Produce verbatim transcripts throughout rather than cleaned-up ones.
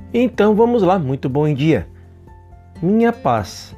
Então vamos lá, muito bom dia. Minha paz.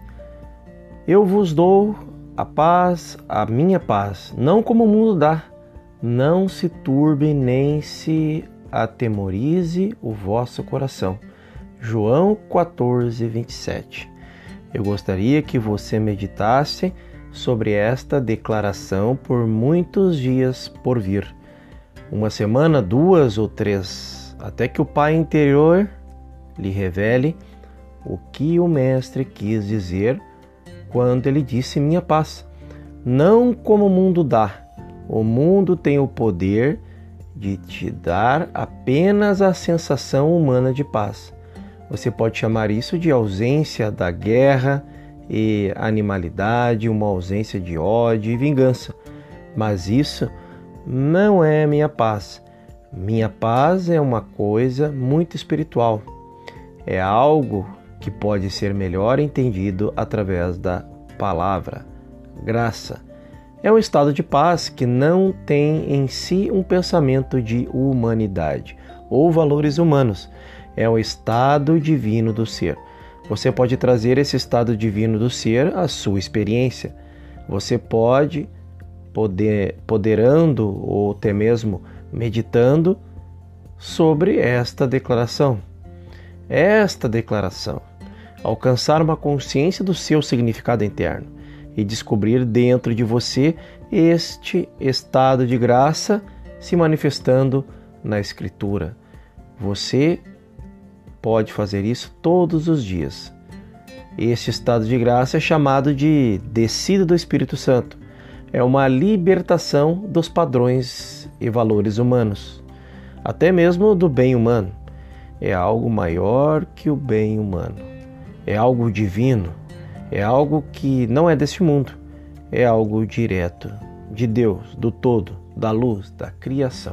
Eu vos dou a paz, a minha paz, não como o mundo dá. Não se turbe nem se atemorize o vosso coração. João quatorze, vinte e sete. Eu gostaria que você meditasse sobre esta declaração por muitos dias por vir. Uma semana, duas ou três, até que o Pai interior lhe revele o que o Mestre quis dizer quando ele disse minha paz. Não como o mundo dá. O mundo tem o poder de te dar apenas a sensação humana de paz. Você pode chamar isso de ausência da guerra e animalidade, uma ausência de ódio e vingança. Mas isso não é minha paz. Minha paz é uma coisa muito espiritual. É algo que pode ser melhor entendido através da palavra graça. É um estado de paz que não tem em si um pensamento de humanidade ou valores humanos. É o estado divino do ser. Você pode trazer esse estado divino do ser à sua experiência. Você pode, poder, poderando ou até mesmo meditando sobre esta declaração. Esta declaração, alcançar uma consciência do seu significado interno e descobrir dentro de você este estado de graça se manifestando na Escritura. Você pode fazer isso todos os dias. Este estado de graça é chamado de descida do Espírito Santo. É uma libertação dos padrões e valores humanos, até mesmo do bem humano. É algo maior que o bem humano. É algo divino. É algo que não é deste mundo. É algo direto de Deus, do todo, da luz, da criação.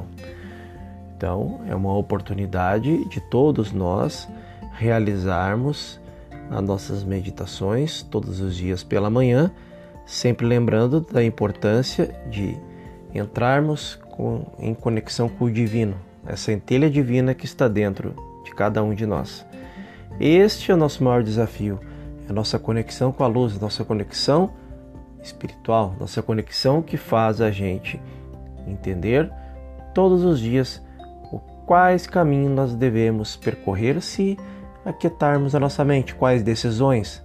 Então, é uma oportunidade de todos nós realizarmos as nossas meditações todos os dias pela manhã, sempre lembrando da importância de entrarmos com, em conexão com o divino, essa centelha divina que está dentro de cada um de nós. Este é o nosso maior desafio, é a nossa conexão com a luz, a nossa conexão espiritual, nossa conexão que faz a gente entender todos os dias o quais caminhos nós devemos percorrer se aquietarmos a nossa mente, quais decisões,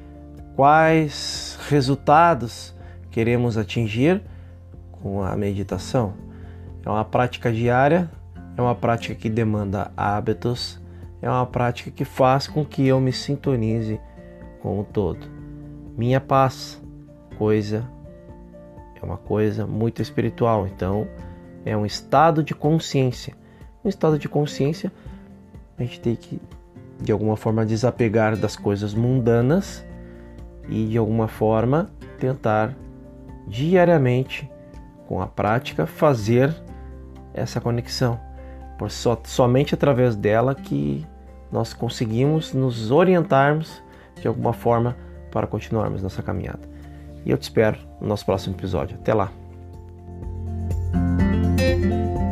quais resultados queremos atingir com a meditação. É uma prática diária, é uma prática que demanda hábitos, é uma prática que faz com que eu me sintonize com o todo. Minha paz, coisa, é uma coisa muito espiritual, então é um estado de consciência. Um estado de consciência, a gente tem que, de alguma forma, desapegar das coisas mundanas e, de alguma forma, tentar diariamente, com a prática, fazer essa conexão. Por so, somente através dela que nós conseguimos nos orientarmos de alguma forma para continuarmos nossa caminhada. E eu te espero no nosso próximo episódio. Até lá!